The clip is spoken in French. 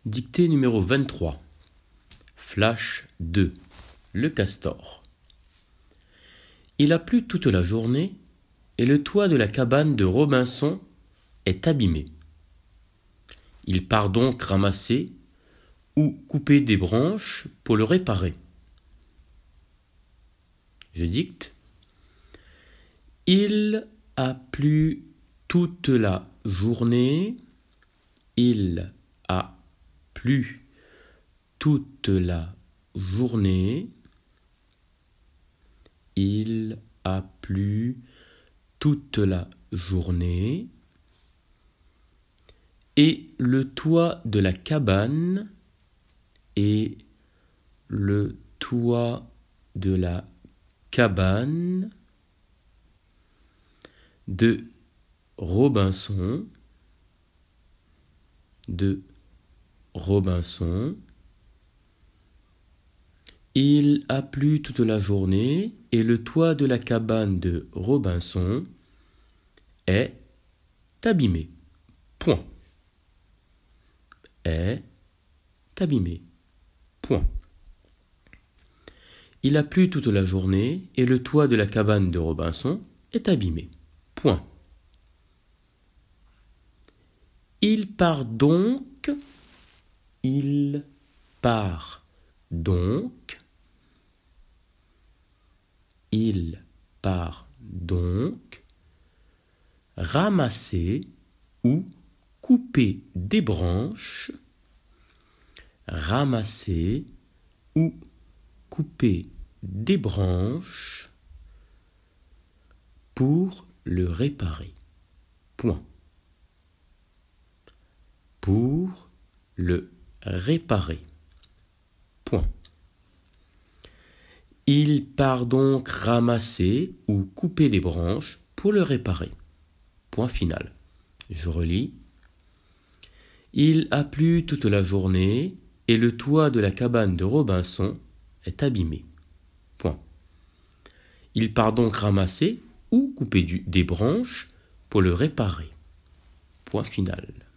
Dictée numéro 23. Flash 2. Le castor. Il a plu toute la journée et le toit de la cabane de Robinson est abîmé. Il part donc ramasser ou couper des branches pour le réparer. Je dicte. Il a plu toute la journée. Il a plu toute la journée. Il a plu toute la journée. Et le toit de la cabane de Robinson Il a plu toute la journée et le toit de la cabane de Robinson est abîmé. Point. Est abîmé. Point. Il a plu toute la journée et le toit de la cabane de Robinson est abîmé. Point. Il part donc ramasser ou couper des branches, pour le réparer. Point. Pour le réparer. Point. Il part donc ramasser ou couper des branches pour le réparer. Point final. Je relis. Il a plu toute la journée et le toit de la cabane de Robinson est abîmé. Point. Il part donc ramasser ou couper des branches pour le réparer. Point final.